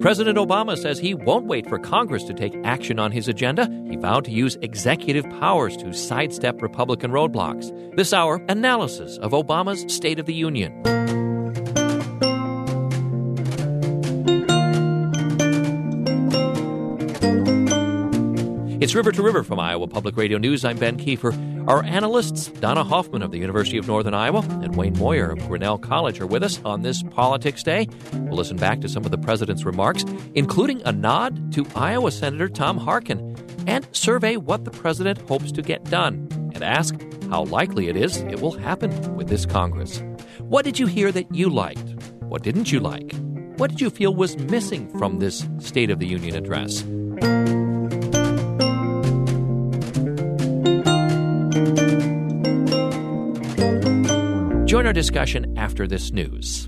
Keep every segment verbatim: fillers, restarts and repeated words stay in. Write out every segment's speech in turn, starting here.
President Obama says he won't wait for Congress to take action on his agenda. He vowed to use executive powers to sidestep Republican roadblocks. This hour, analysis of Obama's State of the Union. It's River to River from Iowa Public Radio News. I'm Ben Kiefer. Our analysts, Donna Hoffman of the University of Northern Iowa and Wayne Moyer of Grinnell College, are with us on this Politics Day. We'll listen back to some of the president's remarks, including a nod to Iowa Senator Tom Harkin, and survey what the president hopes to get done, and ask how likely it is it will happen with this Congress. What did you hear that you liked? What didn't you like? What did you feel was missing from this State of the Union address? Join our discussion after this news.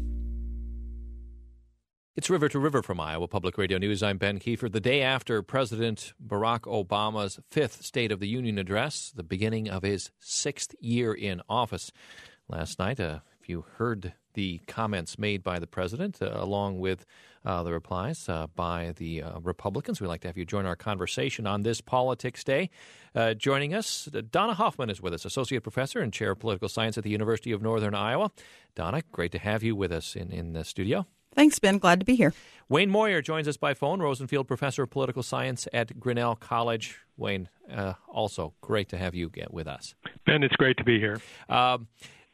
It's River to River from Iowa Public Radio News. I'm Ben Kiefer. The day after President Barack Obama's fifth State of the Union address, the beginning of his sixth year in office. Last night, uh, if you heard the comments made by the president, uh, along with uh, the replies uh, by the uh, Republicans, we'd like to have you join our conversation on this Politics Day. Uh, joining us, Donna Hoffman is with us, Associate Professor and Chair of Political Science at the University of Northern Iowa. Donna, great to have you with us in, in the studio. Thanks, Ben. Glad to be here. Wayne Moyer joins us by phone, Rosenfield Professor of Political Science at Grinnell College. Wayne, uh, also great to have you get with us. Ben, it's great to be here. Um,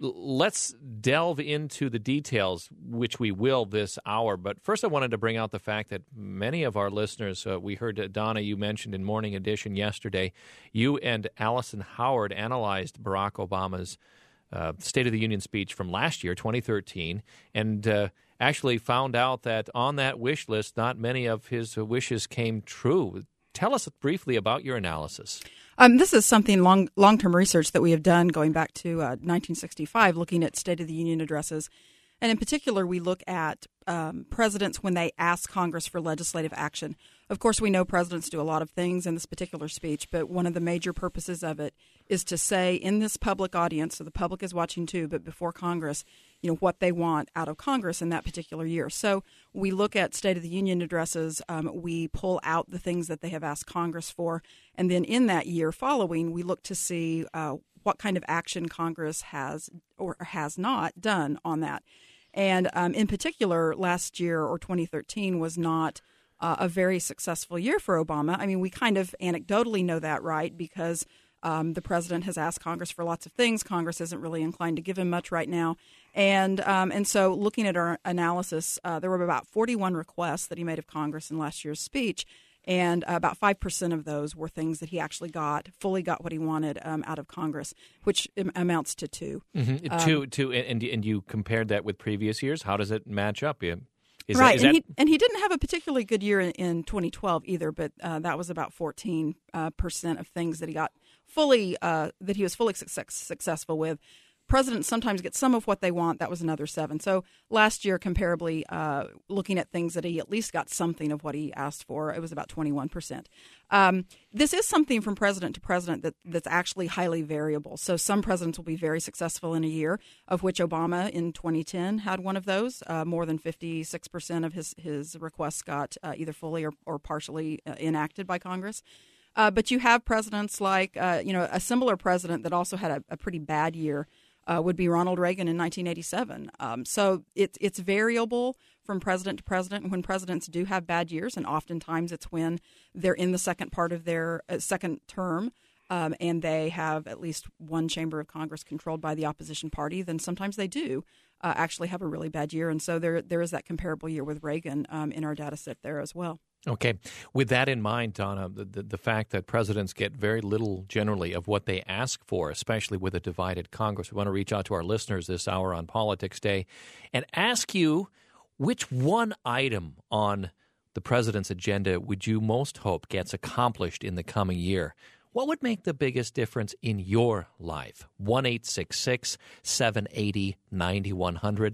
Let's delve into the details, which we will this hour. But first I wanted to bring out the fact that many of our listeners, uh, we heard, uh, Donna, you mentioned in Morning Edition yesterday, you and Allison Howard analyzed Barack Obama's uh, State of the Union speech from last year, twenty thirteen, and uh, actually found out that on that wish list, not many of his wishes came true. Tell us briefly about your analysis. Um, this is something long, long-term research that we have done going back to uh, nineteen sixty-five, looking at State of the Union addresses. And in particular, we look at um, presidents when they ask Congress for legislative action. Of course, we know presidents do a lot of things in this particular speech, but one of the major purposes of it is to say in this public audience, so the public is watching too, but before Congress, you know, what they want out of Congress in that particular year. So we look at State of the Union addresses, um, we pull out the things that they have asked Congress for, and then in that year following, we look to see uh, what kind of action Congress has or has not done on that. And um, in particular, last year or twenty thirteen was not uh, a very successful year for Obama. I mean, we kind of anecdotally know that, right? Because um, the president has asked Congress for lots of things. Congress isn't really inclined to give him much right now. And um, and so looking at our analysis, uh, there were about forty-one requests that he made of Congress in last year's speech. And uh, about five percent of those were things that he actually got, fully got what he wanted um, out of Congress, which im- amounts to two. Mm-hmm. Um, two, two, and, and you compared that with previous years. How does it match up? Is right, that, is and, that... he, and he didn't have a particularly good year in, in twenty twelve either, but uh, that was about fourteen percent uh, of things that he got fully, uh, that he was fully success- successful with. Presidents sometimes get some of what they want. That was another seven. So last year, comparably, uh, looking at things that he at least got something of what he asked for, it was about twenty-one percent. Um, this is something from president to president that, that's actually highly variable. So some presidents will be very successful in a year, of which Obama in twenty ten had one of those. Uh, more than fifty-six percent of his, his requests got uh, either fully or, or partially uh, enacted by Congress. Uh, but you have presidents like, uh, you know, a similar president that also had a, a pretty bad year Uh, would be Ronald Reagan in nineteen eighty-seven. Um, so it's it's variable from president to president. And when presidents do have bad years, and oftentimes it's when they're in the second part of their uh, second term, um, and they have at least one chamber of Congress controlled by the opposition party, then sometimes they do uh, actually have a really bad year. And so there there is that comparable year with Reagan um, in our data set there as well. Okay. With that in mind, Donna, the, the, the fact that presidents get very little generally of what they ask for, especially with a divided Congress, we want to reach out to our listeners this hour on Politics Day and ask you, which one item on the president's agenda would you most hope gets accomplished in the coming year? What would make the biggest difference in your life? one eight six six, seven eight zero, nine one zero zero.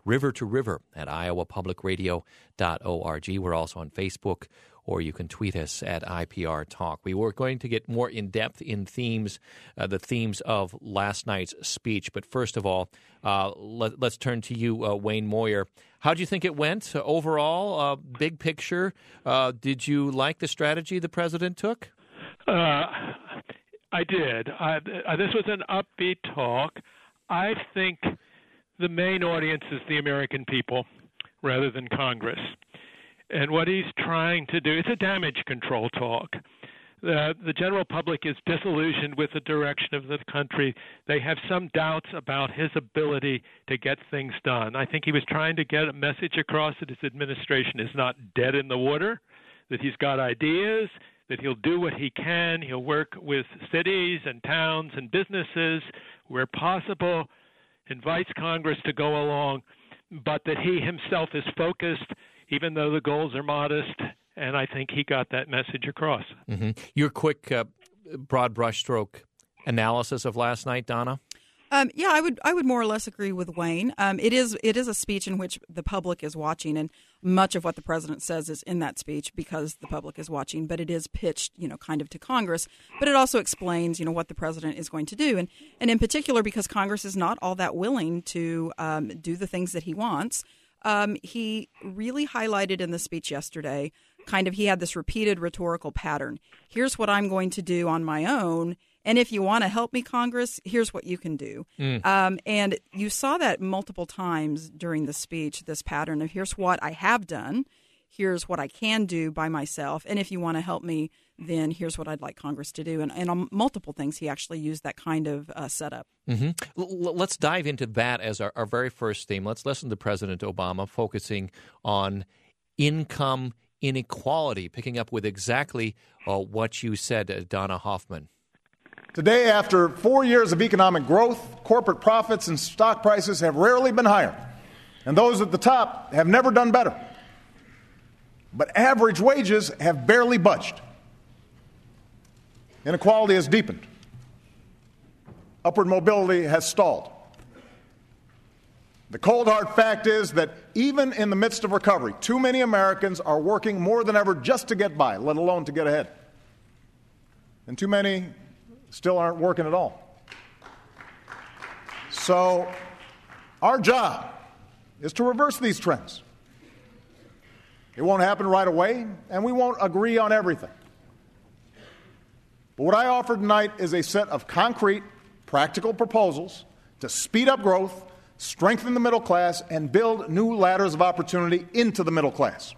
River to River at iowa public radio dot org. We're also on Facebook, or you can tweet us at I P R Talk. We were going to get more in-depth in themes, uh, the themes of last night's speech. But first of all, uh, let, let's turn to you, uh, Wayne Moyer. How do you think it went uh, overall, uh, big picture? Uh, did you like the strategy the president took? Uh, I did. I, uh, this was an upbeat talk. I think the main audience is the American people rather than Congress. And what he's trying to do, it's a damage control talk. The, the general public is disillusioned with the direction of the country. They have some doubts about his ability to get things done. I think he was trying to get a message across that his administration is not dead in the water, that he's got ideas, that he'll do what he can. He'll work with cities and towns and businesses where possible, invites Congress to go along, but that he himself is focused, even though the goals are modest, and I think he got that message across. Mm-hmm. Your quick, uh, broad brushstroke analysis of last night, Donna? Um, yeah, I would I would more or less agree with Wayne. Um, it is it is a speech in which the public is watching, and much of what the president says is in that speech because the public is watching. But it is pitched, you know, kind of to Congress. But it also explains, you know, what the president is going to do, and and in particular because Congress is not all that willing to um, do the things that he wants. Um, he really highlighted in the speech yesterday, kind of he had this repeated rhetorical pattern. Here's what I'm going to do on my own. And if you want to help me, Congress, here's what you can do. Mm. Um, and you saw that multiple times during the speech, this pattern of here's what I have done, here's what I can do by myself, and if you want to help me, then here's what I'd like Congress to do. And, and on multiple things, he actually used that kind of uh, setup. Mm-hmm. L- let's dive into that as our, our very first theme. Let's listen to President Obama focusing on income inequality, picking up with exactly uh, what you said, uh, Donna Hoffman. Today, after four years of economic growth, corporate profits and stock prices have rarely been higher, and those at the top have never done better. But average wages have barely budged. Inequality has deepened. Upward mobility has stalled. The cold hard fact is that even in the midst of recovery, too many Americans are working more than ever just to get by, let alone to get ahead. And too many still aren't working at all. So our job is to reverse these trends. It won't happen right away, and we won't agree on everything. But what I offer tonight is a set of concrete, practical proposals to speed up growth, strengthen the middle class, and build new ladders of opportunity into the middle class.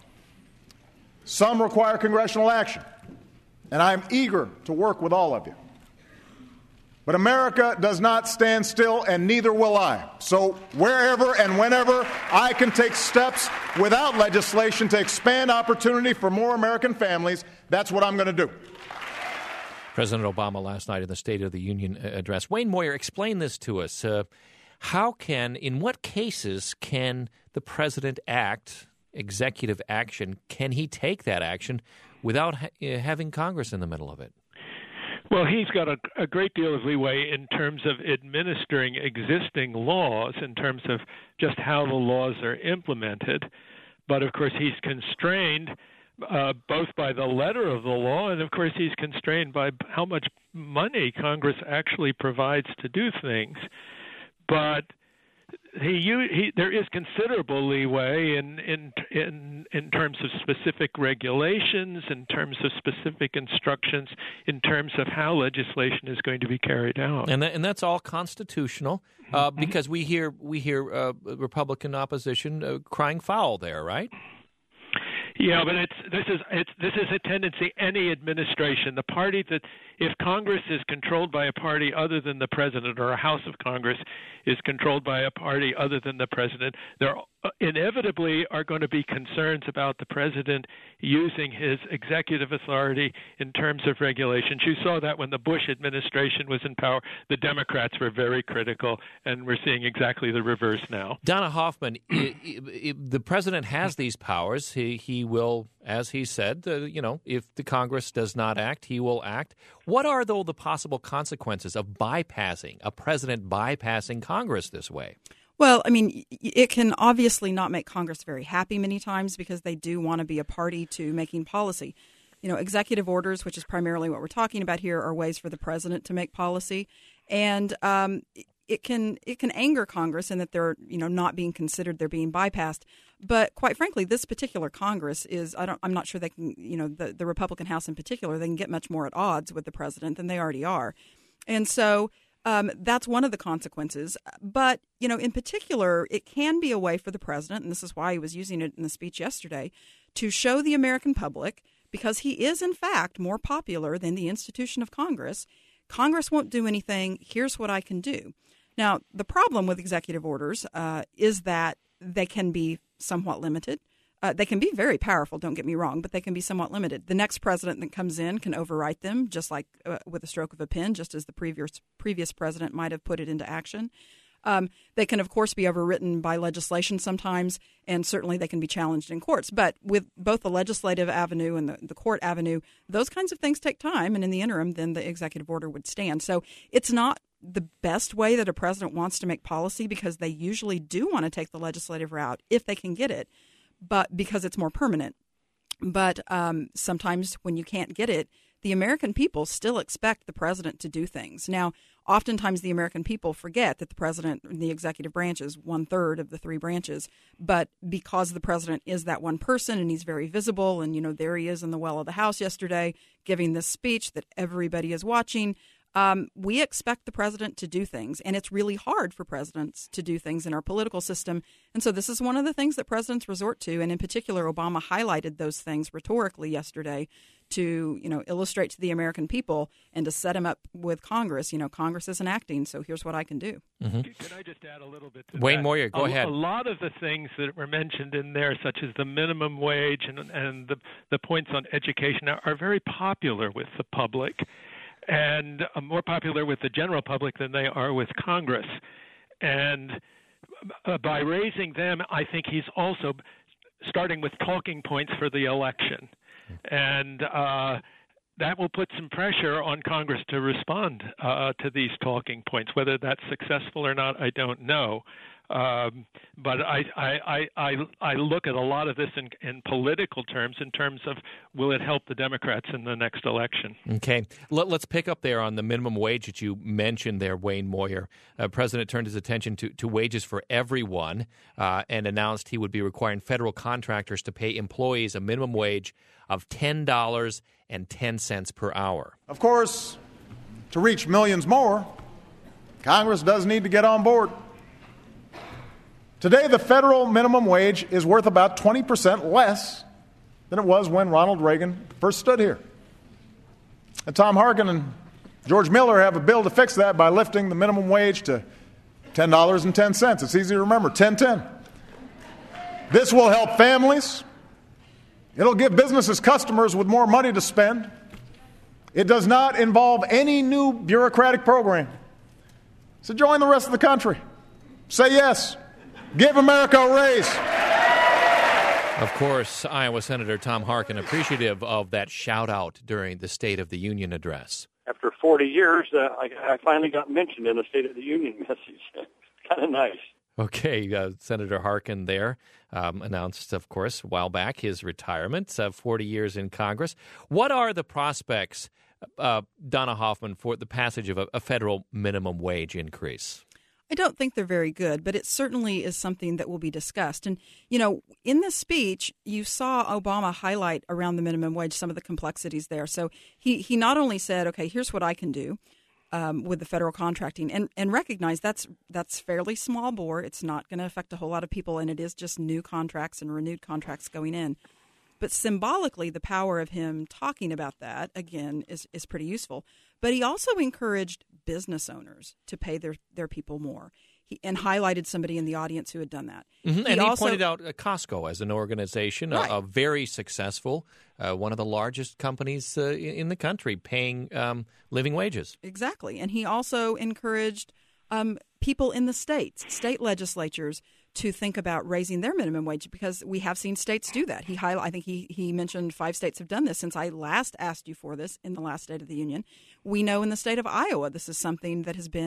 Some require congressional action, and I'm eager to work with all of you. But America does not stand still, and neither will I. So wherever and whenever I can take steps without legislation to expand opportunity for more American families, that's what I'm going to do. President Obama last night in the State of the Union address. Wayne Moyer, explain this to us. Uh, how can, in what cases can the president act, executive action, can he take that action without ha- having Congress in the middle of it? Well, he's got a, a great deal of leeway in terms of administering existing laws, in terms of just how the laws are implemented. But, of course, he's constrained uh, both by the letter of the law, and, of course, he's constrained by how much money Congress actually provides to do things. But he, he there is considerable leeway in, in in in terms of specific regulations, in terms of specific instructions, in terms of how legislation is going to be carried out. And that, and that's all constitutional, uh, mm-hmm. because we hear we hear uh, Republican opposition uh, crying foul there, right? Yeah, but it's this is it's this is a tendency. Any administration, the party that if Congress is controlled by a party other than the president, or a House of Congress is controlled by a party other than the president, there inevitably are going to be concerns about the president using his executive authority in terms of regulations. You saw that when the Bush administration was in power. The Democrats were very critical, and we're seeing exactly the reverse now. Donna Hoffman, it, it, it, the president has these powers. He he will, as he said, uh, you know, if the Congress does not act, he will act. What are, though, the possible consequences of bypassing, a president bypassing Congress this way? Well, I mean, it can obviously not make Congress very happy many times because they do want to be a party to making policy. You know, executive orders, which is primarily what we're talking about here, are ways for the president to make policy. And um, it can it can anger Congress in that they're, you know, not being considered, they're being bypassed. But quite frankly, this particular Congress is, I don't, I'm not sure they can, you know, the, the Republican House in particular, they can get much more at odds with the president than they already are. And so um, that's one of the consequences. But, you know, in particular, it can be a way for the president, and this is why he was using it in the speech yesterday, to show the American public, because he is, in fact, more popular than the institution of Congress. Congress won't do anything. Here's what I can do. Now, the problem with executive orders uh, is that they can be somewhat limited. Uh, they can be very powerful, don't get me wrong, but they can be somewhat limited. The next president that comes in can overwrite them, just like uh, with a stroke of a pen, just as the previous previous president might have put it into action. Um, they can, of course, be overwritten by legislation sometimes, and certainly they can be challenged in courts. But with both the legislative avenue and the, the court avenue, those kinds of things take time, and in the interim, then the executive order would stand. So it's not the best way that a president wants to make policy, because they usually do want to take the legislative route if they can get it, but because it's more permanent. But um, sometimes when you can't get it, the American people still expect the president to do things. Now, oftentimes the American people forget that the president and the executive branch is one-third of the three branches. But because the president is that one person and he's very visible, and, you know, there he is in the well of the House yesterday giving this speech that everybody is watching, Um, we expect the president to do things, and it's really hard for presidents to do things in our political system. And so this is one of the things that presidents resort to, and in particular, Obama highlighted those things rhetorically yesterday to, you know, illustrate to the American people and to set him up with Congress. You know, Congress isn't acting, so here's what I can do. Mm-hmm. Can I just add a little bit to Wayne that? Moyer, go a, ahead. A lot of the things that were mentioned in there, such as the minimum wage and, and the, the points on education, are, are very popular with the public, and more popular with the general public than they are with Congress. And uh, by raising them, I think he's also starting with talking points for the election. And uh, that will put some pressure on Congress to respond uh, to these talking points. Whether that's successful or not, I don't know. Um, but I, I, I, I look at a lot of this in, in political terms, in terms of will it help the Democrats in the next election? Okay. Let, let's pick up there on the minimum wage that you mentioned there, Wayne Moyer. Uh, President turned his attention to, to wages for everyone uh, and announced he would be requiring federal contractors to pay employees a minimum wage of ten dollars and ten cents per hour. Of course, to reach millions more, Congress does need to get on board. Today, the federal minimum wage is worth about twenty percent less than it was when Ronald Reagan first stood here. And Tom Harkin and George Miller have a bill to fix that by lifting the minimum wage to ten dollars and ten cents. It's easy to remember, ten ten. This will help families. It'll give businesses customers with more money to spend. It does not involve any new bureaucratic program. So join the rest of the country. Say yes. Give America a raise. Of course, Iowa Senator Tom Harkin appreciative of that shout-out during the State of the Union address. After forty years, uh, I, I finally got mentioned in the State of the Union message. Kind of nice. Okay, uh, Senator Harkin there um, announced, of course, a while back his retirement, uh, forty years in Congress. What are the prospects, uh, Donna Hoffman, for the passage of a, a federal minimum wage increase? I don't think they're very good, but it certainly is something that will be discussed. And, you know, in this speech, you saw Obama highlight around the minimum wage some of the complexities there. So he, he not only said, okay, here's what I can do um, with the federal contracting, and, and recognize that's that's fairly small bore. It's not going to affect a whole lot of people, and it is just new contracts and renewed contracts going in. But symbolically, the power of him talking about that, again, is, is pretty useful. But he also encouraged business owners to pay their, their people more, he, and highlighted somebody in the audience who had done that. Mm-hmm. He and also, he pointed out uh, Costco as an organization, right. a, a very successful, uh, one of the largest companies uh, in the country, paying um, living wages. Exactly. And he also encouraged um, people in the states, state legislatures, to think about raising their minimum wage, because we have seen states do that. He highlight, I think he, he mentioned five states have done this since I last asked you for this in the last State of the Union. We know in the state of Iowa this is something that has been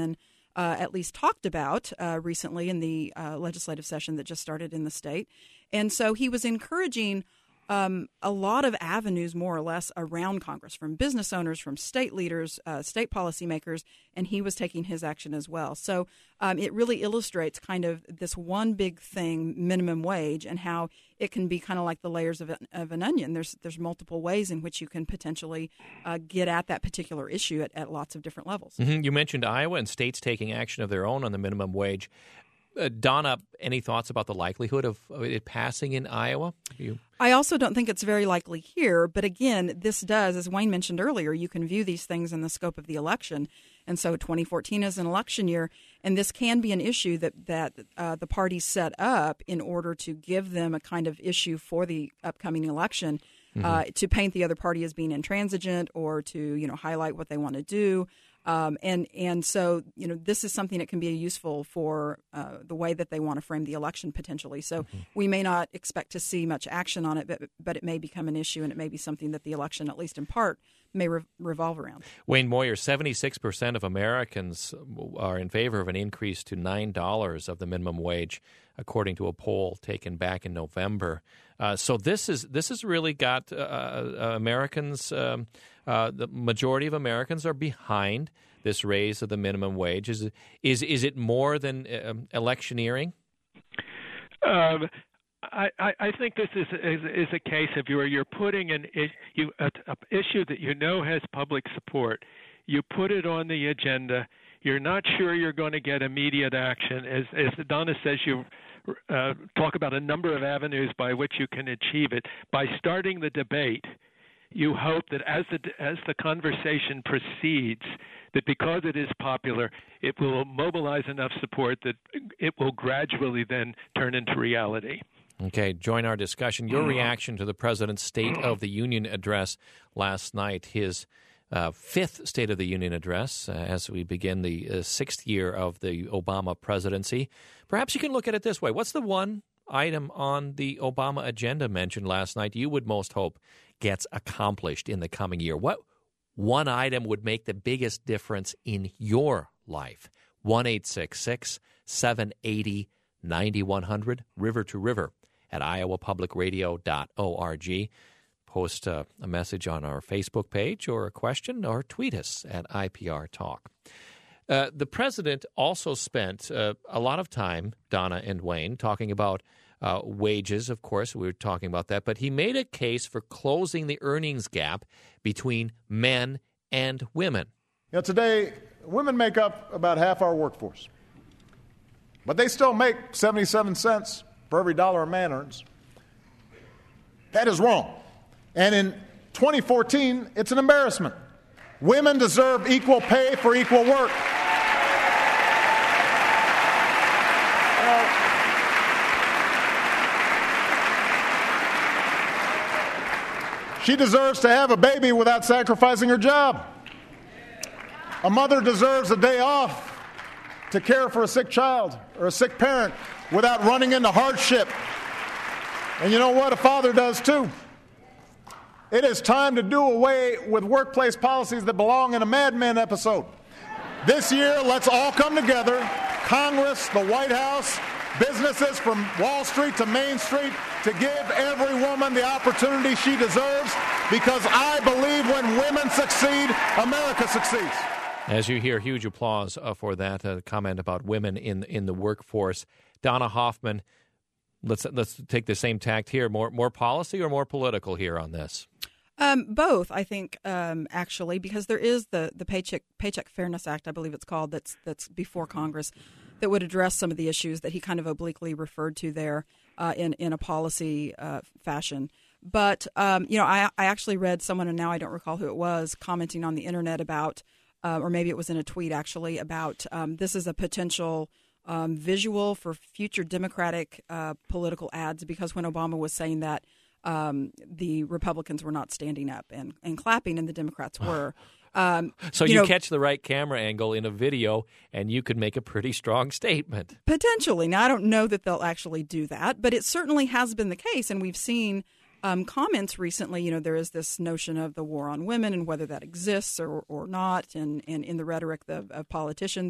uh, at least talked about uh, recently in the uh, legislative session that just started in the state. And so he was encouraging Um, a lot of avenues, more or less, around Congress, from business owners, from state leaders, uh, state policymakers, and he was taking his action as well. So um, it really illustrates kind of this one big thing, minimum wage, and how it can be kind of like the layers of, a, of an onion. There's there's multiple ways in which you can potentially uh, get at that particular issue at, at lots of different levels. Mm-hmm. You mentioned Iowa and states taking action of their own on the minimum wage. Uh, Donna, any thoughts about the likelihood of it passing in Iowa? You... I also don't think it's very likely here. But again, this does, as Wayne mentioned earlier, you can view these things in the scope of the election. And so twenty fourteen is an election year, and this can be an issue that, that uh, the parties set up in order to give them a kind of issue for the upcoming election, mm-hmm. uh, to paint the other party as being intransigent or to, you know, highlight what they want to do. Um, and and so, you know, this is something that can be useful for uh, the way that they want to frame the election potentially. So mm-hmm. we may not expect to see much action on it, but but it may become an issue, and it may be something that the election, at least in part, may re- revolve around. Wayne Moyer, seventy-six percent of Americans are in favor of an increase to nine dollars of the minimum wage, according to a poll taken back in November. Uh, so this is this has really got uh, uh, Americans. Um, uh, the majority of Americans are behind this raise of the minimum wage. Is is is it more than uh, electioneering? Um, I, I think this is, is is a case of where you're putting an you a, a issue that you know has public support. You put it on the agenda. You're not sure you're going to get immediate action. As as Donna says, you uh, talk about a number of avenues by which you can achieve it. By starting the debate, you hope that as the as the conversation proceeds, that because it is popular, it will mobilize enough support that it will gradually then turn into reality. Okay, join our discussion. Your reaction to the President's State of the Union address last night, his uh, fifth State of the Union address, uh, as we begin the uh, sixth year of the Obama presidency. Perhaps you can look at it this way. What's the one item on the Obama agenda mentioned last night you would most hope gets accomplished in the coming year? What one item would make the biggest difference in your life? one eight six six, seven eight zero, nine one zero zero, river to river at iowa public radio dot org. Post uh, a message on our Facebook page or a question, or tweet us at I P R Talk. Uh, the president also spent uh, a lot of time, Donna and Wayne, talking about uh, wages. Of course, we were talking about that. But he made a case for closing the earnings gap between men and women. You know, today, women make up about half our workforce. But they still make seventy-seven cents for every dollar a man earns. That is wrong. And in twenty fourteen, it's an embarrassment. Women deserve equal pay for equal work. She deserves to have a baby without sacrificing her job. A mother deserves a day off to care for a sick child or a sick parent without running into hardship. And you know what? A father does too. It is time to do away with workplace policies that belong in a Mad Men episode. This year, let's all come together, Congress, the White House, businesses from Wall Street to Main Street, to give every woman the opportunity she deserves, because I believe when women succeed, America succeeds. As you hear, huge applause uh, for that uh, comment about women in in the workforce. Donna Hoffman, let's let's take the same tact here. More more policy or more political here on this? Um, both, I think, um, actually, because there is the the Paycheck Paycheck Fairness Act, I believe it's called, that's that's before Congress, that would address some of the issues that he kind of obliquely referred to there uh, in in a policy uh, fashion. But um, you know, I I actually read someone, and now I don't recall who it was, commenting on the internet about. Uh, or maybe it was in a tweet, actually, about um, this is a potential um, visual for future Democratic uh, political ads, because when Obama was saying that, um, the Republicans were not standing up and, and clapping, and the Democrats were. Um, so you, you know, catch the right camera angle in a video, and you could make a pretty strong statement. Potentially. Now, I don't know that they'll actually do that, but it certainly has been the case, and we've seen Um, comments recently. You know, there is this notion of the war on women and whether that exists or, or not, and, and in the rhetoric of, of politicians.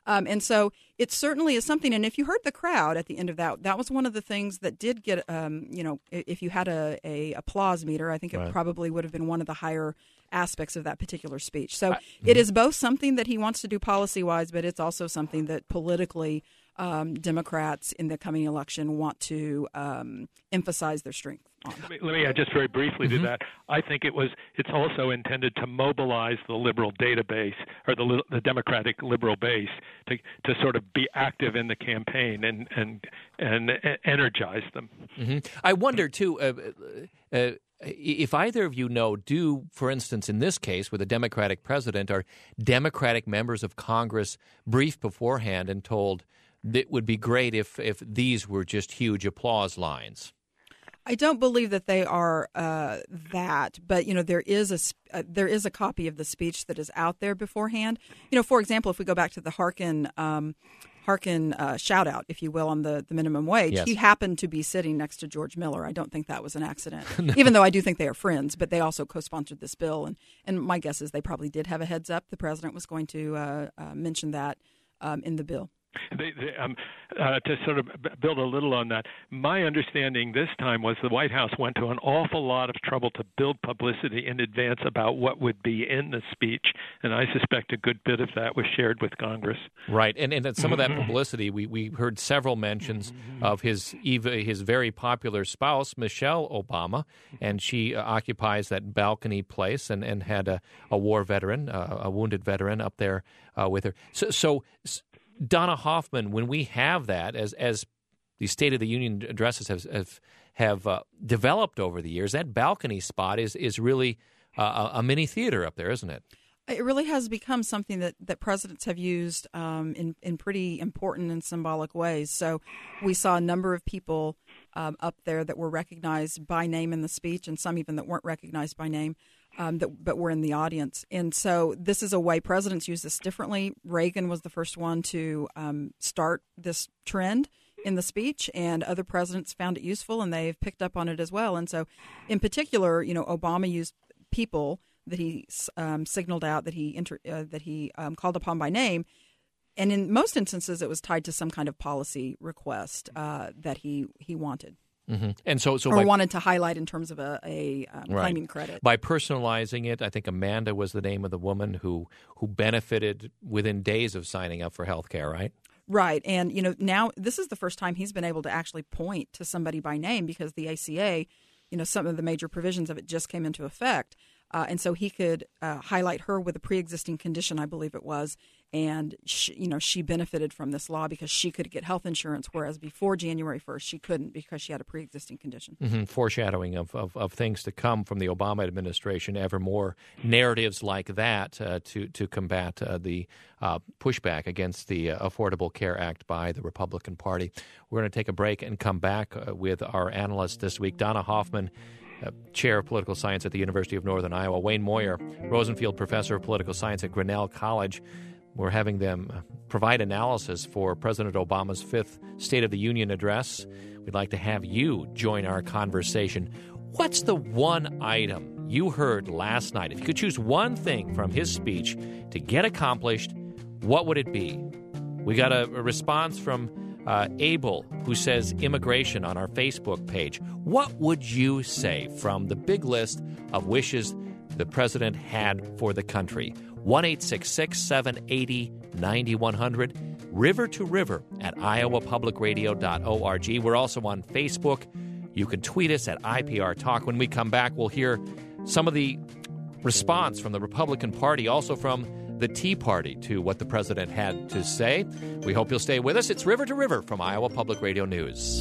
Um, and so it certainly is something. And if you heard the crowd at the end of that, that was one of the things that did get, um, you know, if you had a, a applause meter, I think it right. probably would have been one of the higher aspects of that particular speech. So I, it is both something that he wants to do policy-wise, but it's also something that politically um, Democrats in the coming election want to um, emphasize their strength on. Let me, let me uh, just very briefly mm-hmm. do that. I think it was. It's also intended to mobilize the liberal database or the the Democratic liberal base to to sort of be active in the campaign and and and energize them. Mm-hmm. I wonder too. Uh, uh, If either of you know, do, for instance, in this case with a Democratic president, are Democratic members of Congress briefed beforehand and told that it would be great if, if these were just huge applause lines? I don't believe that they are uh, that, but you know there is a uh, there is a copy of the speech that is out there beforehand. You know, for example, if we go back to the Harkin um, Harkin uh, shout out, if you will, on the, the minimum wage, yes. he happened to be sitting next to George Miller. I don't think that was an accident, no. even though I do think they are friends. But they also co-sponsored this bill, and and my guess is they probably did have a heads up. The president was going to uh, uh, mention that um, in the bill. They, they, um, uh, to sort of build a little on that, my understanding this time was the White House went to an awful lot of trouble to build publicity in advance about what would be in the speech, and I suspect a good bit of that was shared with Congress. Right, and and some of that publicity, we, we heard several mentions of his his very popular spouse, Michelle Obama, and she uh, occupies that balcony place and, and had a, a war veteran, uh, a wounded veteran up there uh, with her. So. so Donna Hoffman, when we have that, as as the State of the Union addresses have have, have uh, developed over the years, that balcony spot is is really uh, a mini theater up there, isn't it? It really has become something that, that presidents have used um, in in pretty important and symbolic ways. So we saw a number of people um, up there that were recognized by name in the speech, and some even that weren't recognized by name. Um, that, but were in the audience. And so this is a way presidents use this differently. Reagan was the first one to um, start this trend in the speech, and other presidents found it useful, and they've picked up on it as well. And so in particular, you know, Obama used people that he um, signaled out, that he inter- uh, that he um, called upon by name. And in most instances, it was tied to some kind of policy request uh, that he, he wanted. Mm-hmm. And so, so or by, wanted to highlight in terms of a, a um, right. claiming credit. By personalizing it, I think Amanda was the name of the woman who, who benefited within days of signing up for health care, right? Right. And, you know, now this is the first time he's been able to actually point to somebody by name, because the A C A, you know, some of the major provisions of it just came into effect. Uh, and so he could uh, highlight her with a pre-existing condition, I believe it was, and she, you know, she benefited from this law because she could get health insurance, whereas before January first she couldn't because she had a pre-existing condition. Mm-hmm. Foreshadowing of, of, of things to come from the Obama administration, ever more narratives like that uh, to to combat uh, the uh, pushback against the uh, Affordable Care Act by the Republican Party. We're going to take a break and come back uh, with our analyst this week, Donna Hoffman, Uh, Chair of Political Science at the University of Northern Iowa, Wayne Moyer, Rosenfield Professor of Political Science at Grinnell College. We're having them provide analysis for President Obama's fifth State of the Union address. We'd like to have you join our conversation. What's the one item you heard last night? If you could choose one thing from his speech to get accomplished, what would it be? We got a, a response from Uh, Abel, who says immigration on our Facebook page. What would you say from the big list of wishes the president had for the country? one eight six six, seven eight zero, nine one zero zero, river to river at iowa public radio dot org. We're also on Facebook. You can tweet us at I P R Talk. When we come back, we'll hear some of the response from the Republican Party, also from the Tea Party, to what the president had to say. We hope you'll stay with us. It's River to River from Iowa Public Radio News.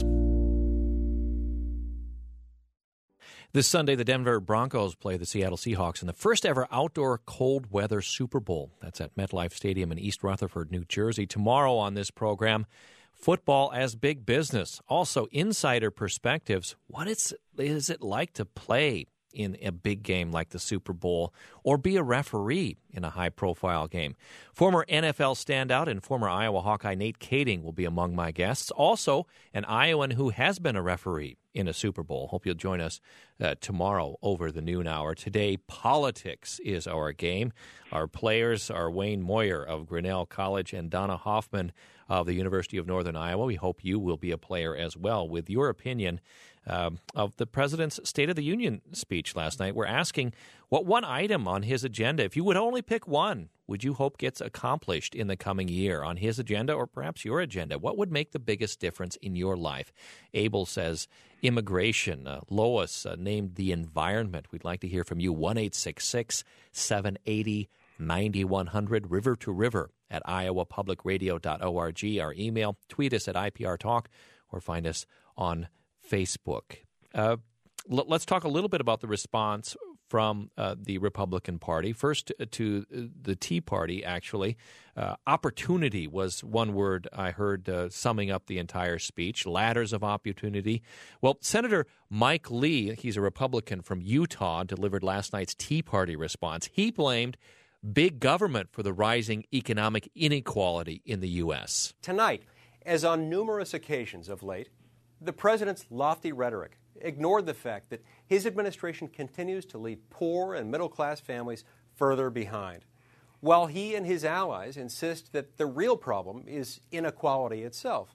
This Sunday, the Denver Broncos play the Seattle Seahawks in the first ever outdoor cold weather Super Bowl. That's at MetLife Stadium in East Rutherford, New Jersey. Tomorrow on this program, football as big business. Also, insider perspectives. What is, is it like to play in a big game like the Super Bowl or be a referee in a high-profile game. Former N F L standout and former Iowa Hawkeye Nate Kading will be among my guests. Also, an Iowan who has been a referee in a Super Bowl. Hope you'll join us uh, tomorrow over the noon hour. Today, politics is our game. Our players are Wayne Moyer of Grinnell College and Donna Hoffman of the University of Northern Iowa. We hope you will be a player as well with your opinion um, of the President's State of the Union speech last night. We're asking what one item on his agenda, if you would only pick one, would you hope gets accomplished in the coming year on his agenda or perhaps your agenda? What would make the biggest difference in your life? Abel says immigration. Uh, Lois uh, named the environment. We'd like to hear from you. one eight six six, seven eight zero, nine one zero zero, river to river at iowa public radio dot org. Our email, tweet us at I P R Talk, or find us on Facebook. Uh, l- let's talk a little bit about the response from uh, the Republican Party. First to the Tea Party, actually. Uh, opportunity was one word I heard uh, summing up the entire speech. Ladders of opportunity. Well, Senator Mike Lee, he's a Republican from Utah, delivered last night's Tea Party response. He blamed big government for the rising economic inequality in the U S. Tonight, as on numerous occasions of late, the president's lofty rhetoric ignored the fact that his administration continues to leave poor and middle-class families further behind, while he and his allies insist that the real problem is inequality itself.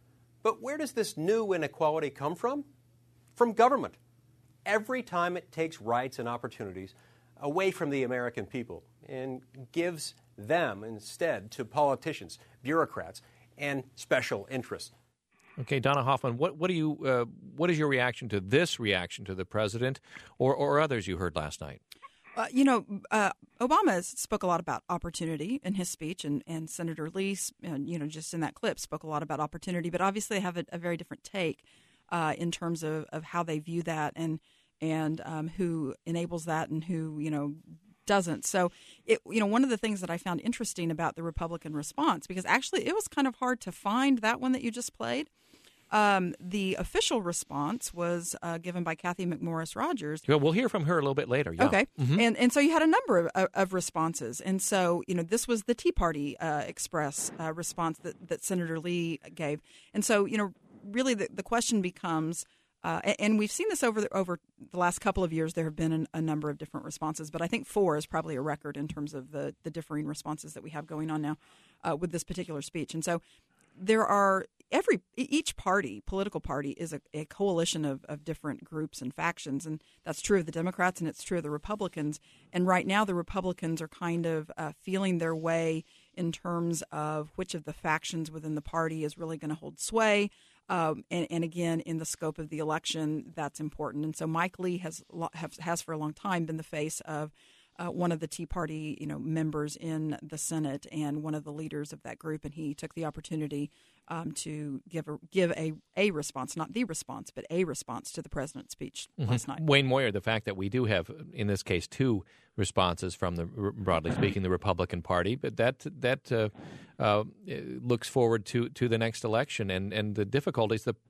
But where does this new inequality come from? From government. Every time it takes rights and opportunities away from the American people and gives them instead to politicians, bureaucrats, and special interests. Okay, Donna Hoffman, what what do you uh, what is your reaction to this reaction to the president, or or others you heard last night? Uh, you know, uh, Obama spoke a lot about opportunity in his speech, and, and Senator Lee, and, you know, just in that clip, spoke a lot about opportunity. But obviously, they have a, a very different take uh, in terms of, of how they view that, and and um, who enables that, and who you know doesn't. So, it you know, one of the things that I found interesting about the Republican response, because actually it was kind of hard to find that one that you just played. Um, the official response was uh, given by Cathy McMorris Rodgers. Well, we'll hear from her a little bit later. Yeah. Okay, mm-hmm. and and so you had a number of, of responses, and so you know this was the Tea Party uh, Express uh, response that, that Senator Lee gave, and so you know really the, the question becomes, uh, and we've seen this over the, over the last couple of years. There have been an, a number of different responses, but I think four is probably a record in terms of the the differing responses that we have going on now uh, with this particular speech, and so there are. Every each party, political party, is a, a coalition of, of different groups and factions, and that's true of the Democrats and it's true of the Republicans. And right now, the Republicans are kind of uh, feeling their way in terms of which of the factions within the party is really going to hold sway. Um, and, and again, in the scope of the election, that's important. And so, Mike Lee has has, has for a long time been the face of Uh, one of the Tea Party, you know, members in the Senate and one of the leaders of that group, and he took the opportunity um, to give a give a, a response, not the response, but a response to the president's speech mm-hmm. last night. Wayne Moyer, the fact that we do have, in this case, two responses from the, broadly speaking, the Republican Party, but that that uh, uh, looks forward to, to the next election and, and the difficulties that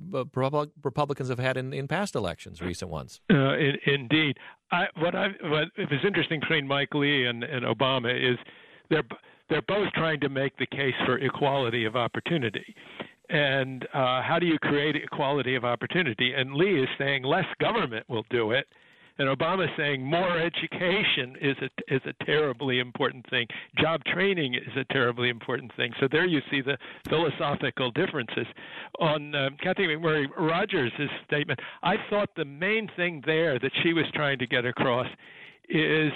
Republicans have had in, in past elections, recent ones. Uh, in, indeed. I, what, I, what is interesting between Mike Lee and, and Obama is they're they're both trying to make the case for equality of opportunity. And uh, how do you create equality of opportunity? And Lee is saying less government will do it. And Obama is saying more education is a, is a terribly important thing. Job training is a terribly important thing. So there you see the philosophical differences. On uh, Cathy McMurray Rodgers' statement, I thought the main thing there that she was trying to get across is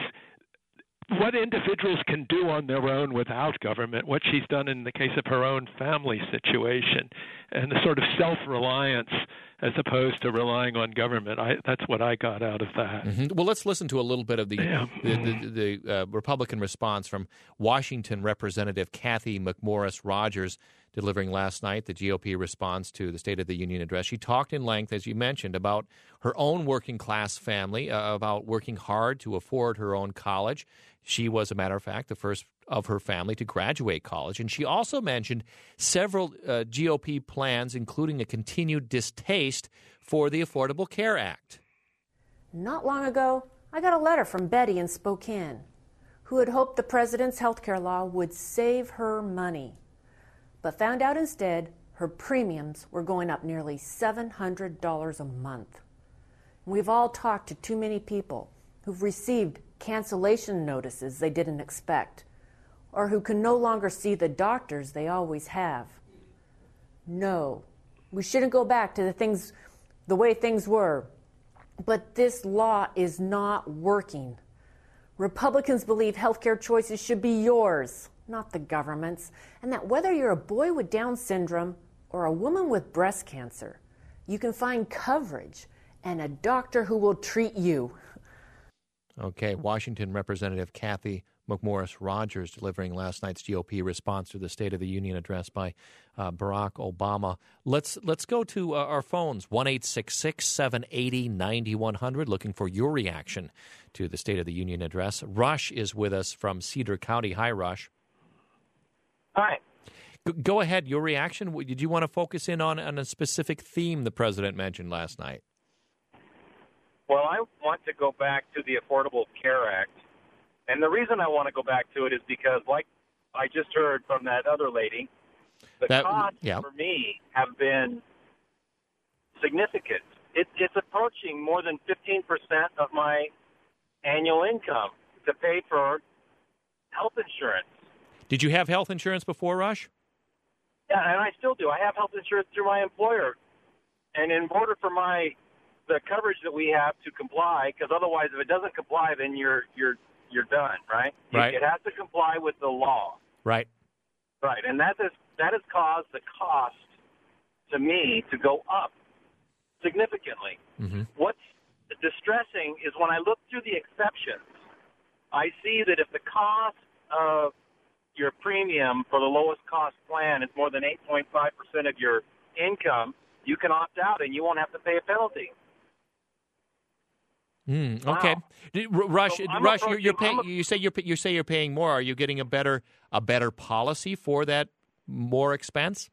what individuals can do on their own without government, what she's done in the case of her own family situation, and the sort of self-reliance as opposed to relying on government. I, that's what I got out of that. Mm-hmm. Well, let's listen to a little bit of the yeah. the, the, the uh, Republican response from Washington Representative Cathy McMorris Rodgers, delivering last night the G O P response to the State of the Union address. She talked in length, as you mentioned, about her own working-class family, uh, about working hard to afford her own college. She was, a matter of fact, the first of her family to graduate college. And she also mentioned several uh, G O P plans, including a continued distaste for the Affordable Care Act. Not long ago, I got a letter from Betty in Spokane, who had hoped the president's health care law would save her money, but found out instead her premiums were going up nearly seven hundred dollars a month. We've all talked to too many people who've received cancellation notices they didn't expect, or who can no longer see the doctors they always have. No, we shouldn't go back to the things, the way things were. But this law is not working. Republicans believe healthcare choices should be yours, not the government's, and that whether you're a boy with Down syndrome or a woman with breast cancer, you can find coverage and a doctor who will treat you. Okay, Washington Representative Cathy McMorris Rodgers delivering last night's G O P response to the State of the Union address by uh, Barack Obama. Let's let's go to uh, our phones, one eight six six, seven eight zero, nine one zero zero, looking for your reaction to the State of the Union address. Rush is with us from Cedar County. Hi, Rush. Hi. G- go ahead, your reaction. Did you want to focus in on, on a specific theme the president mentioned last night? Well, I want to go back to the Affordable Care Act. And the reason I want to go back to it is because, like I just heard from that other lady, the that, costs yeah. for me have been significant. It, it's approaching more than fifteen percent of my annual income to pay for health insurance. Did you have health insurance before, Rush? Yeah, and I still do. I have health insurance through my employer. And in order for my the coverage that we have to comply, because otherwise if it doesn't comply, then you're you're you're done, right? Right. It has to comply with the law. Right. Right, and that is that has caused the cost to me to go up significantly. Mm-hmm. What's distressing is when I look through the exceptions, I see that if the cost of your premium for the lowest cost plan is more than eight point five percent of your income, you can opt out and you won't have to pay a penalty. Mm, okay, wow. Rush. So Rush, you're, you're I'm paying. a, You say you're you say you're paying more. Are you getting a better a better policy for that more expense?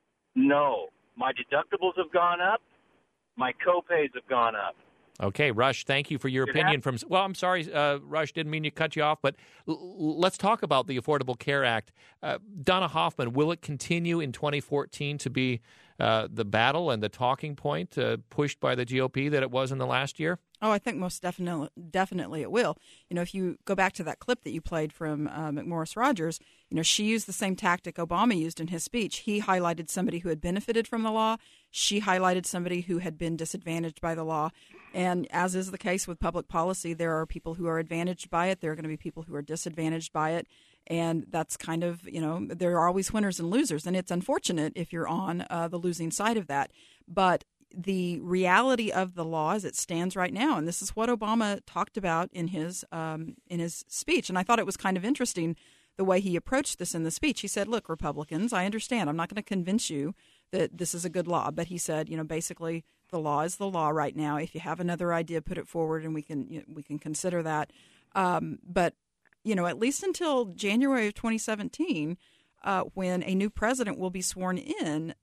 No, my deductibles have gone up. My co-pays have gone up. Okay, Rush, thank you for your It opinion. has- From well, I'm sorry, uh, Rush, didn't mean to cut you off, but l- let's talk about the Affordable Care Act. Uh, Donna Hoffman, will it continue in twenty fourteen to be uh, the battle and the talking point uh, pushed by the G O P that it was in the last year? Oh, I think most definitely, definitely it will. You know, if you go back to that clip that you played from uh, McMorris Rodgers, you know, she used the same tactic Obama used in his speech. He highlighted somebody who had benefited from the law. She highlighted somebody who had been disadvantaged by the law. And as is the case with public policy, there are people who are advantaged by it. There are going to be people who are disadvantaged by it. And that's kind of, you know, there are always winners and losers. And it's unfortunate if you're on uh, the losing side of that. But the reality of the law as it stands right now, and this is what Obama talked about in his um, in his speech, and I thought it was kind of interesting the way he approached this in the speech. He said, look, Republicans, I understand. I'm not going to convince you that this is a good law. But he said, you know, basically the law is the law right now. If you have another idea, put it forward and we can you know, we can consider that. Um, but, you know, at least until January of twenty seventeen, uh, when a new president will be sworn in,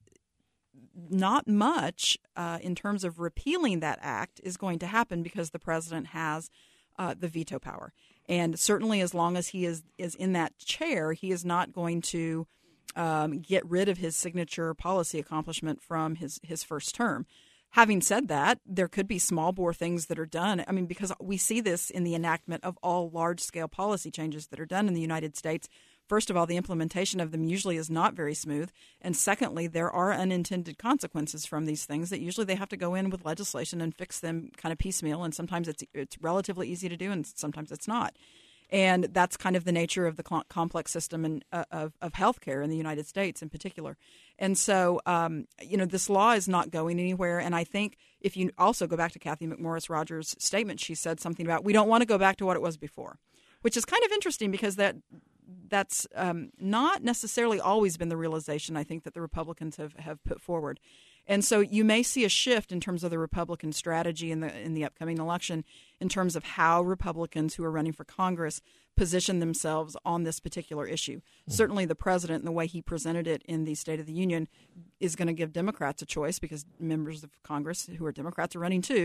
not much uh, in terms of repealing that act is going to happen because the president has uh, the veto power. And certainly as long as he is, is in that chair, he is not going to um, get rid of his signature policy accomplishment from his, his first term. Having said that, there could be small bore things that are done. I mean, because we see this in the enactment of all large-scale policy changes that are done in the United States. First of all, the implementation of them usually is not very smooth. And secondly, there are unintended consequences from these things that usually they have to go in with legislation and fix them kind of piecemeal. And sometimes it's it's relatively easy to do and sometimes it's not. And that's kind of the nature of the complex system in, uh, of, of healthcare in the United States in particular. And so, um, you know, this law is not going anywhere. And I think if you also go back to Cathy McMorris Rodgers' statement, she said something about we don't want to go back to what it was before, which is kind of interesting because that that's um, not necessarily always been the realization, I think, that the Republicans have, have put forward. And so you may see a shift in terms of the Republican strategy in the in the upcoming election in terms of how Republicans who are running for Congress position themselves on this particular issue. Mm-hmm. Certainly the president and the way he presented it in the State of the Union is going to give Democrats a choice because members of Congress who are Democrats are running too.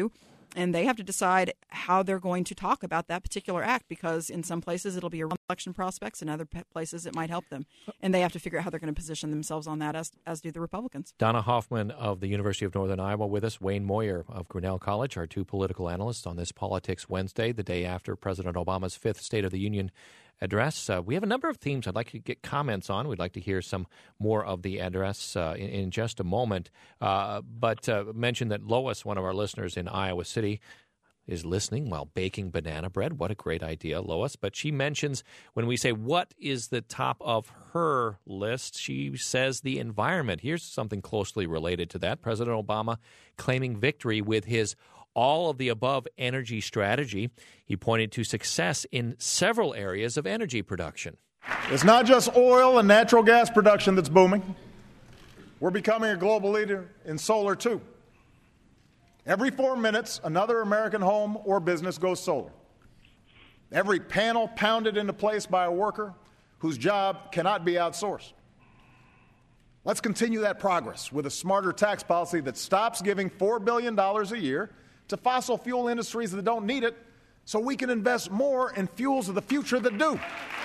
And they have to decide how they're going to talk about that particular act, because in some places it'll be around election prospects, in other places it might help them. And they have to figure out how they're going to position themselves on that, as as do the Republicans. Donna Hoffman of the University of Northern Iowa with us, Wayne Moyer of Grinnell College, our two political analysts on this Politics Wednesday, the day after President Obama's fifth State of the Union address. Uh, we have a number of themes I'd like to get comments on. We'd like to hear some more of the address uh, in, in just a moment. Uh, but uh, mention that Lois, one of our listeners in Iowa City, is listening while baking banana bread. What a great idea, Lois. But she mentions when we say what is the top of her list, she says the environment. Here's something closely related to that. President Obama claiming victory with his all-of-the-above energy strategy. He pointed to success in several areas of energy production. It's not just oil and natural gas production that's booming. We're becoming a global leader in solar, too. Every four minutes, another American home or business goes solar. Every panel pounded into place by a worker whose job cannot be outsourced. Let's continue that progress with a smarter tax policy that stops giving four billion dollars a year to fossil fuel industries that don't need it, so we can invest more in fuels of the future that do.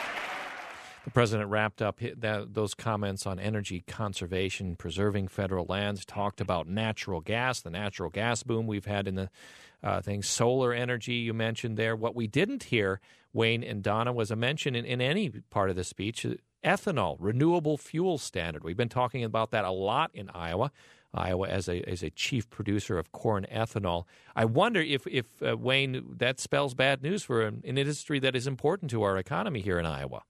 The president wrapped up that, those comments on energy conservation, preserving federal lands, talked about natural gas, the natural gas boom we've had in the uh, thing, solar energy you mentioned there. What we didn't hear, Wayne and Donna, was a mention in, in any part of the speech, ethanol, renewable fuel standard. We've been talking about that a lot in Iowa. Iowa as a as a chief producer of corn ethanol. I wonder if, if uh, Wayne, that spells bad news for an, an industry that is important to our economy here in Iowa.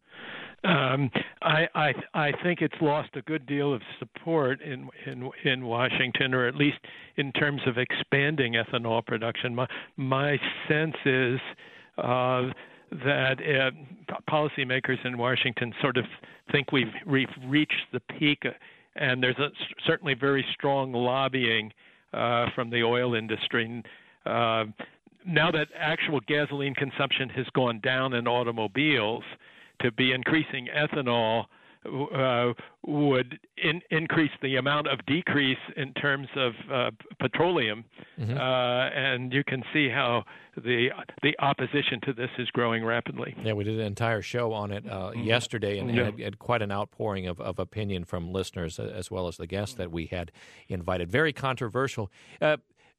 Um, I, I I think it's lost a good deal of support in in in Washington, or at least in terms of expanding ethanol production. My my sense is uh, that uh, policymakers in Washington sort of think we've, we've reached the peak. And there's a, certainly very strong lobbying uh, from the oil industry. Uh, now that actual gasoline consumption has gone down in automobiles, to be increasing ethanol uh, would in, increase the amount of decrease in terms of uh, petroleum. Mm-hmm. Uh, and you can see how the the opposition to this is growing rapidly. Yeah, we did an entire show on it uh, mm-hmm. yesterday, and, yeah. and had, had quite an outpouring of, of opinion from listeners as well as the guests that we had invited. Very controversial. Uh,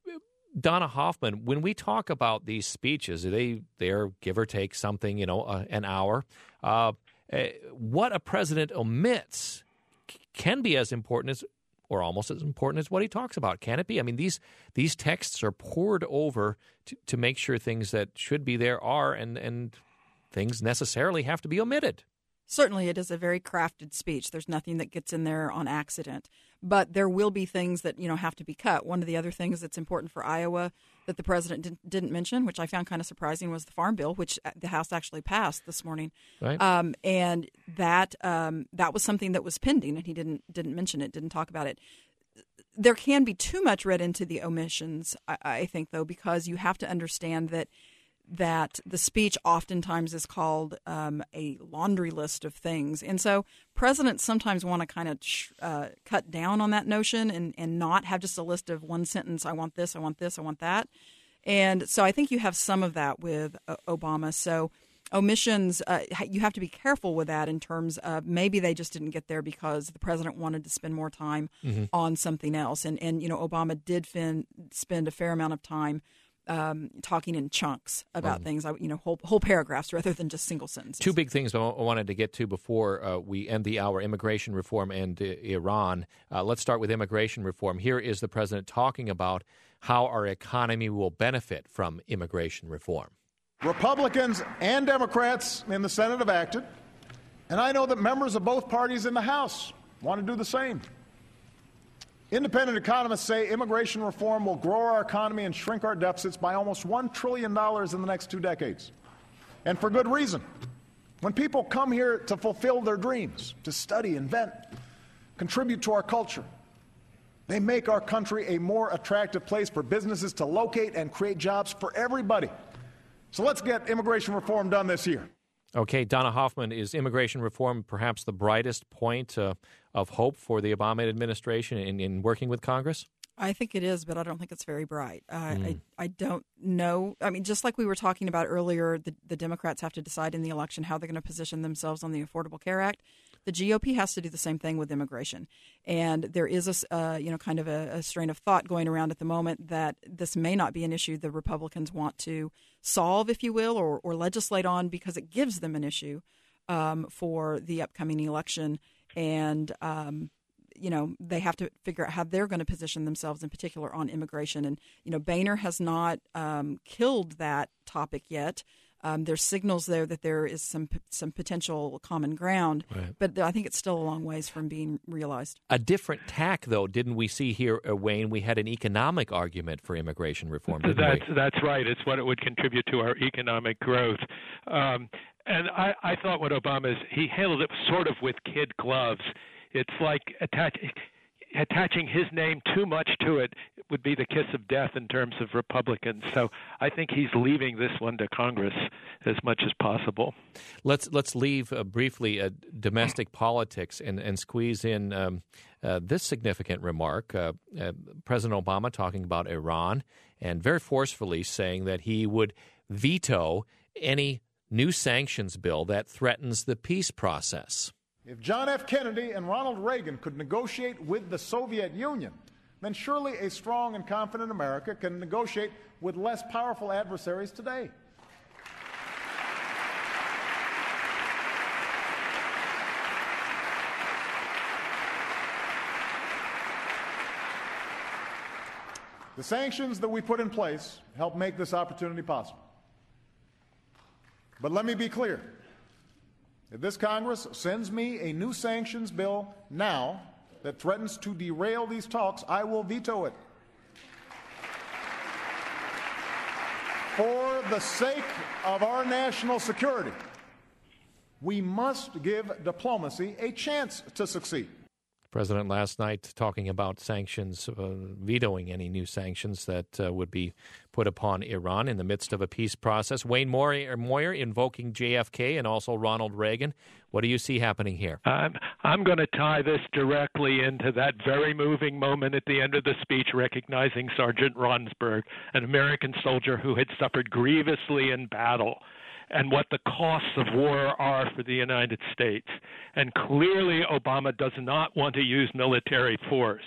Donna Hoffman, when we talk about these speeches, they they're give or take something, you know, uh, an hour. Uh, uh, what a president omits c- can be as important as, or almost as important as what he talks about. Can it be? I mean, these these texts are poured over to, to make sure things that should be there are, and and things necessarily have to be omitted. Certainly, it is a very crafted speech. There's nothing that gets in there on accident. But there will be things that, you know, have to be cut. One of the other things that's important for Iowa that the president didn't, didn't mention, which I found kind of surprising, was the Farm Bill, which the House actually passed this morning. Right. Um, and that um, that was something that was pending, and he didn't didn't mention it, didn't talk about it. There can be too much read into the omissions, I, I think, though, because you have to understand that that the speech oftentimes is called um, a laundry list of things. And so presidents sometimes want to kind of uh, cut down on that notion and, and not have just a list of one sentence, I want this, I want this, I want that. And so I think you have some of that with uh, Obama. So omissions, uh, you have to be careful with that in terms of maybe they just didn't get there because the president wanted to spend more time mm-hmm. on something else. And, and you know, Obama did fin- spend a fair amount of time Um, talking in chunks about um, things, you know, whole whole paragraphs rather than just single sentences. Two big things I wanted to get to before uh, we end the hour: immigration reform and uh, Iran. Uh, let's start with immigration reform. Here is the president talking about how our economy will benefit from immigration reform. Republicans and Democrats in the Senate have acted, and I know that members of both parties in the House want to do the same. Independent economists say immigration reform will grow our economy and shrink our deficits by almost one trillion dollars in the next two decades. And for good reason. When people come here to fulfill their dreams, to study, invent, contribute to our culture, they make our country a more attractive place for businesses to locate and create jobs for everybody. So let's get immigration reform done this year. Okay, Donna Hoffman, is immigration reform perhaps the brightest point uh, of hope for the Obama administration in, in working with Congress? I think it is, but I don't think it's very bright. Uh, Mm. I I don't know. I mean, just like we were talking about earlier, the, the Democrats have to decide in the election how they're going to position themselves on the Affordable Care Act. The G O P has to do the same thing with immigration. And there is a uh, you know kind of a, a strain of thought going around at the moment that this may not be an issue the Republicans want to solve, if you will, or, or legislate on, because it gives them an issue um, for the upcoming election. And um, you know, they have to figure out how they're going to position themselves, in particular on immigration. And, you know, Boehner has not um, killed that topic yet. Um, there's signals there that there is some some potential common ground, right. but I think it's still a long ways from being realized. A different tack, though, didn't we see here, uh, Wayne? We had an economic argument for immigration reform, didn't that's, we? That's right. It's what it would contribute to our economic growth. Um, and I, I thought what Obama is, he handled it sort of with kid gloves. It's like attach, attaching his name too much to it would be the kiss of death in terms of Republicans. So I think he's leaving this one to Congress as much as possible. Let's let's leave uh, briefly uh, domestic politics and, and squeeze in um, uh, this significant remark. Uh, uh, President Obama talking about Iran and very forcefully saying that he would veto any new sanctions bill that threatens the peace process. If John F. Kennedy and Ronald Reagan could negotiate with the Soviet Union, then surely a strong and confident America can negotiate with less powerful adversaries today. The sanctions that we put in place help make this opportunity possible. But let me be clear. If this Congress sends me a new sanctions bill now that threatens to derail these talks, I will veto it. For the sake of our national security, we must give diplomacy a chance to succeed. The President last night talking about sanctions, uh, vetoing any new sanctions that uh, would be put upon Iran in the midst of a peace process. Wayne Moyer, Moyer invoking J F K and also Ronald Reagan. What do you see happening here? I'm, I'm going to tie this directly into that very moving moment at the end of the speech recognizing Sergeant Ronsberg, an American soldier who had suffered grievously in battle, and what the costs of war are for the United States. And clearly Obama does not want to use military force.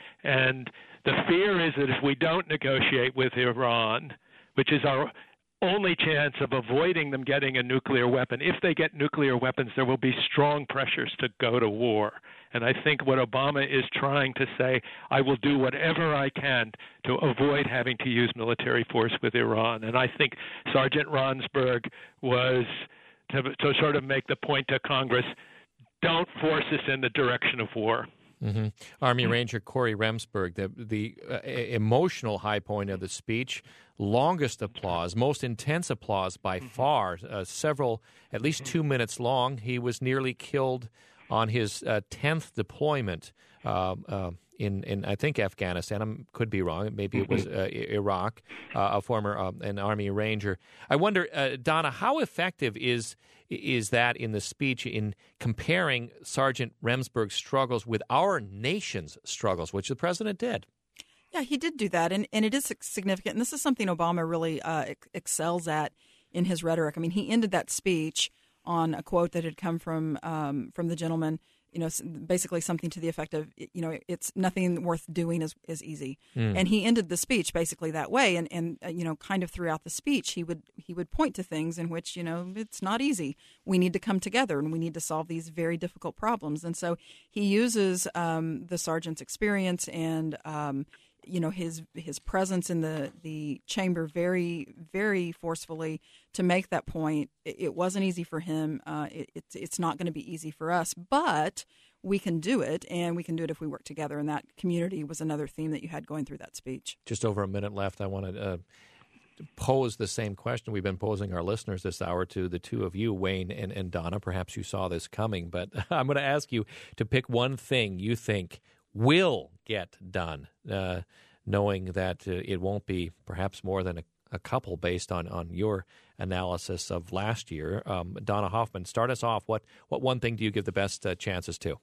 And the fear is that if we don't negotiate with Iran, which is our only chance of avoiding them getting a nuclear weapon, if they get nuclear weapons, there will be strong pressures to go to war. And I think what Obama is trying to say, I will do whatever I can to avoid having to use military force with Iran. And I think Sergeant Ronsberg was to, to sort of make the point to Congress, don't force us in the direction of war. Mm-hmm. Army Ranger Corey Remsburg, the, the uh, emotional high point of the speech, longest applause, most intense applause by far, uh, several, at least two minutes long. He was nearly killed on his uh, tenth deployment uh, uh, in, in, I think, Afghanistan. I could be wrong. Maybe it was uh, Iraq, uh, a former uh, an Army Ranger. I wonder, uh, Donna, how effective is is that in the speech in comparing Sergeant Remsburg's struggles with our nation's struggles, which the president did? Yeah, he did do that, and, and it is significant. And this is something Obama really uh, ex- excels at in his rhetoric. I mean, he ended that speech on a quote that had come from um, from the gentleman, you know, basically something to the effect of, you know, it's nothing worth doing is, is easy. Mm. And he ended the speech basically that way. And, and uh, you know, kind of throughout the speech, he would he would point to things in which, you know, it's not easy. We need to come together and we need to solve these very difficult problems. And so he uses um, the sergeant's experience and, um, you know, his his presence in the, the chamber very, very forcefully to make that point. It, it wasn't easy for him. Uh, it, it's it's not going to be easy for us, but we can do it, and we can do it if we work together. And that community was another theme that you had going through that speech. Just over a minute left. I want to uh, pose the same question we've been posing our listeners this hour to the two of you, Wayne and, and Donna. Perhaps you saw this coming, but I'm going to ask you to pick one thing you think will get done, uh, knowing that uh, it won't be perhaps more than a, a couple based on, on your analysis of last year. Um, Donna Hoffman, start us off. What what one thing do you give the best uh, chances to?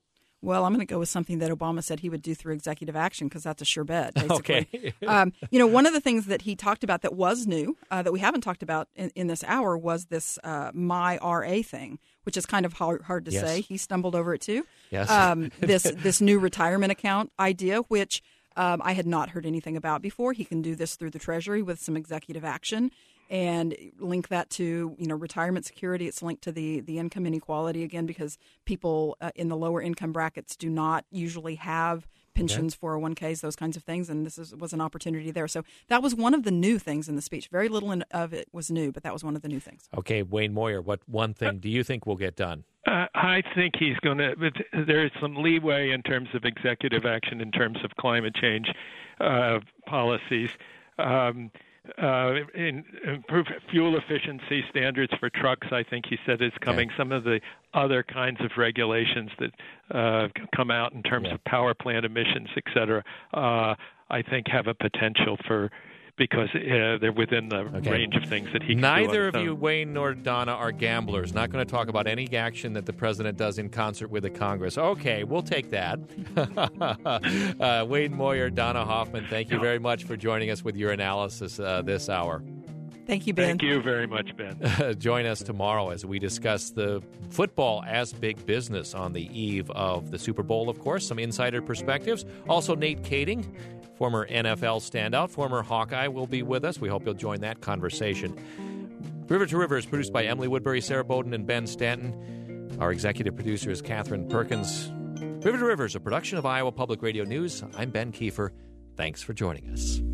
Well, I'm going to go with something that Obama said he would do through executive action because that's a sure bet, basically. Okay. um, you know, one of the things that he talked about that was new, uh, that we haven't talked about in, in this hour, was this uh, My R A thing, which is kind of hard, hard to Yes. say. He stumbled over it too. Yes. Um, this this new retirement account idea, which um, I had not heard anything about before. He can do this through the Treasury with some executive action and link that to, you know, retirement security. It's linked to the, the income inequality again because people uh, in the lower income brackets do not usually have pensions, okay. four oh one k's, those kinds of things, and this is, was an opportunity there. So that was one of the new things in the speech. Very little in, of it was new, but that was one of the new things. Okay, Wayne Moyer, what one thing do you think will get done? Uh, I think he's going to – there's some leeway in terms of executive action in terms of climate change uh, policies. Um Uh, in, improve fuel efficiency standards for trucks, I think he said is coming. Okay. Some of the other kinds of regulations that uh, come out in terms yeah. of power plant emissions, et cetera, uh, I think have a potential for because uh, they're within the okay. range of things that he can Neither do. of you, Wayne nor Donna, are gamblers. Not going to talk about any action that the president does in concert with the Congress. Okay, we'll take that. uh, Wayne Moyer, Donna Hoffman, thank you very much for joining us with your analysis uh, this hour. Thank you, Ben. Thank you very much, Ben. Join us tomorrow as we discuss the football as big business on the eve of the Super Bowl, of course. Some insider perspectives. Also, Nate Kading, former N F L standout, former Hawkeye, will be with us. We hope you'll join that conversation. River to River is produced by Emily Woodbury, Sarah Bowden, and Ben Stanton. Our executive producer is Catherine Perkins. River to River is a production of Iowa Public Radio News. I'm Ben Kiefer. Thanks for joining us.